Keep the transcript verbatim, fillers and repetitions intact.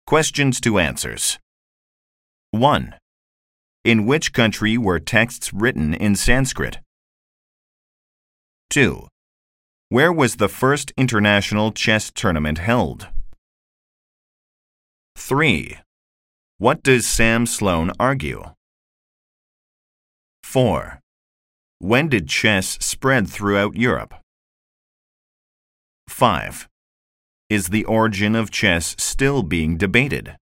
Questions to answers. one. In which country were texts written in Sanskrit? two. Where was the first international chess tournament held? three. What does Sam Sloan argue? four. When did chess spread throughout Europe? five. Is the origin of chess still being debated?